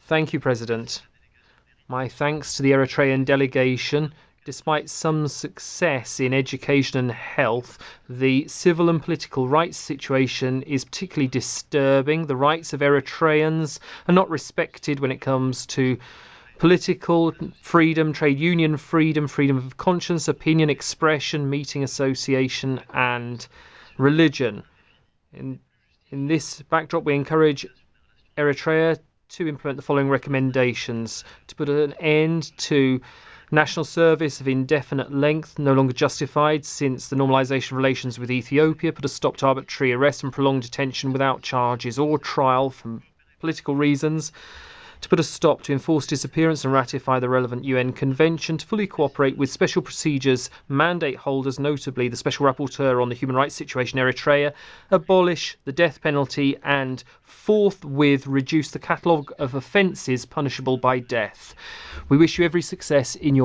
Thank you, President. My thanks to the Eritrean delegation. Despite some success in education and health, the civil and political rights situation is particularly disturbing. The rights of Eritreans are not respected when it comes to political freedom, trade union freedom, freedom of conscience, opinion, expression, meeting, association, and religion. In this backdrop, we encourage Eritrea to implement the following recommendations: to put an end to national service of indefinite length, no longer justified since the normalisation of relations with Ethiopia, put a stop to arbitrary arrest and prolonged detention without charges or trial for political reasons, to put a stop to enforced disappearance and ratify the relevant UN convention, to fully cooperate with special procedures mandate holders, notably the Special Rapporteur on the human rights situation in Eritrea, abolish the death penalty and forthwith reduce the catalogue of offences punishable by death. We wish you every success in your